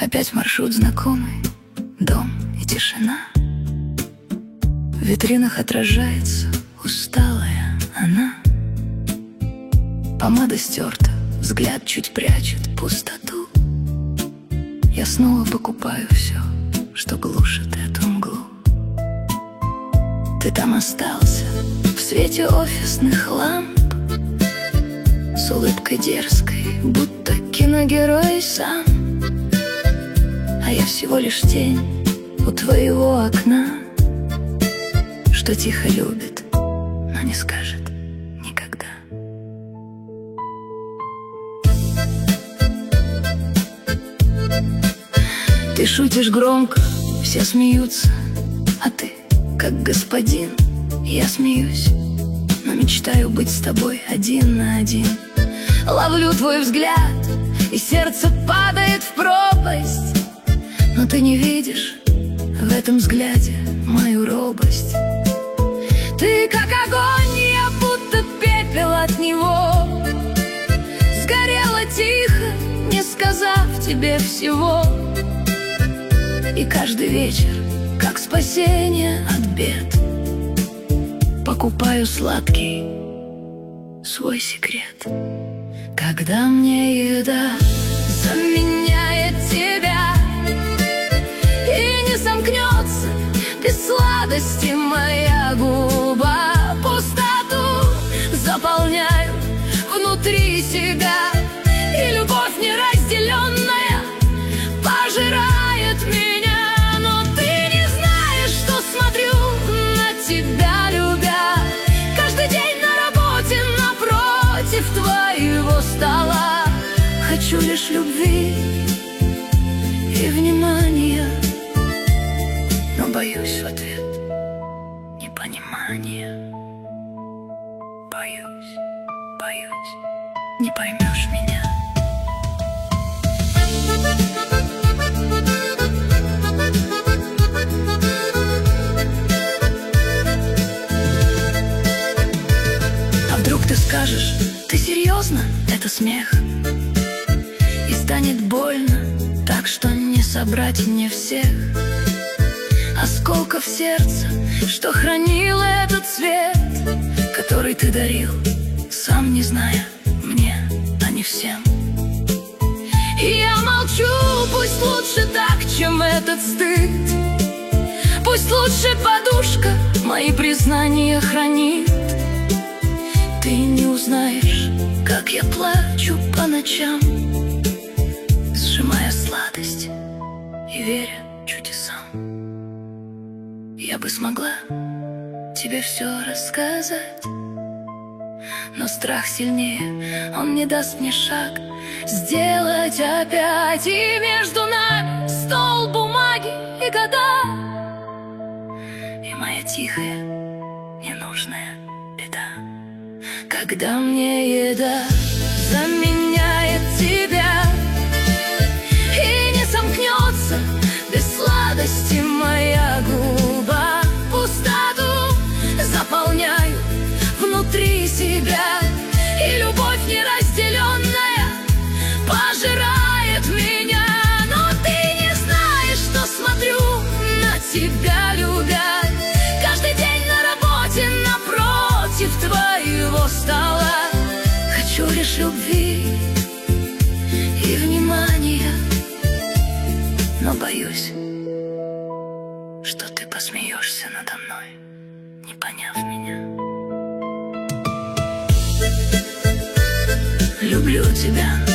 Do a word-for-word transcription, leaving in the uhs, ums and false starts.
Опять маршрут знакомый, дом и тишина. В витринах отражается усталая она. Помада стерта, взгляд чуть прячет пустоту. Я снова покупаю все, что глушит эту мглу. Ты там остался, в свете офисных ламп, с улыбкой дерзкой, будто киногерой сам. А я всего лишь тень у твоего окна, что тихо любит, но не скажет никогда. Ты шутишь громко, все смеются, а ты, как господин, я смеюсь, но мечтаю быть с тобой один на один. Ловлю твой взгляд, и сердце падает в пропасть, но ты не видишь в этом взгляде мою робость. Ты как огонь, я будто пепел от него, сгорела тихо, не сказав тебе всего. И каждый вечер, как спасение от бед, покупаю сладкий свой секрет. Когда мне еда заменяет тебя, и не сомкнется без сладости моя губа, пустоту заполняю внутри себя, и любовь неразделенная пожирает меня. Но ты не знаешь, что смотрю на тебя, любя, каждый день на работе напротив твоего стола. Хочу лишь любви и внимания, но боюсь в ответ непонимания. Боюсь, боюсь, не поймешь меня. А вдруг ты скажешь: ты серьезно? Это смех, и станет больно, так что не собрать мне всех осколков сердца, что хранило этот свет, который ты дарил, сам не зная мне, а не всем. И я молчу, пусть лучше так, чем этот стыд. Пусть лучше подушка мои признания хранит. Ты не узнаешь, как я плачу по ночам, сжимая сладость и веря чудесам. Я бы смогла тебе все рассказать, но страх сильнее, он не даст мне шаг сделать опять. И между нами стол бумаги и года, и моя тихая, ненужная беда. Когда мне еда заменяет тебя, и не сомкнется без сладости моя губа, пустоту заполняю внутри себя, и любовь неразделенная пожирает меня. Но ты не знаешь, что смотрю на тебя, любя, каждый день на работе напротив твоего стола. Хочу лишь любви и внимания, но боюсь, что ты посмеешься надо мной, не поняв меня. Люблю тебя.